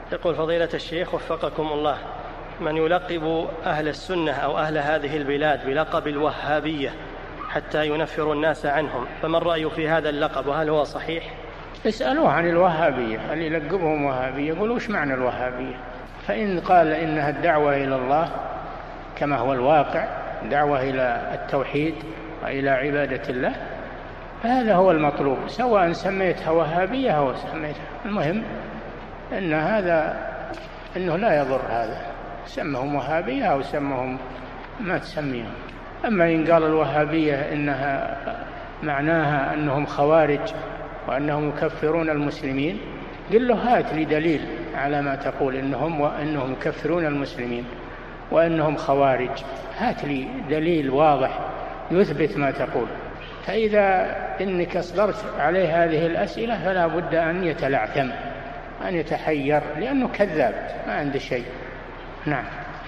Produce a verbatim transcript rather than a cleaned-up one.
يقول فضيلة الشيخ وفقكم الله، من يلقب أهل السنة أو أهل هذه البلاد بلقب الوهابية حتى ينفر الناس عنهم، فما الرأي في هذا اللقب وهل هو صحيح؟ اسألوه عن الوهابية، هل يلقبهم وهابية؟ يقولوا وش معنى الوهابية؟ فإن قال إنها الدعوة إلى الله كما هو الواقع، دعوة إلى التوحيد وإلى عبادة الله، فهذا هو المطلوب، سواء سميتها وهابية أو سميتها، المهم أن هذا أنه لا يضر هذا، سمهم وهابية أو سمهم ما تسميهم. أما إن قال الوهابية إنها معناها أنهم خوارج وأنهم يكفرون المسلمين، قل له هات لي دليل على ما تقول إنهم وأنهم يكفرون المسلمين وأنهم خوارج، هات لي دليل واضح يثبت ما تقول. فإذا إنك أصدرت عليه هذه الأسئلة فلا بد أن يتلعثم، أن يتحير، لأنه كذاب ما عنده شيء. نعم.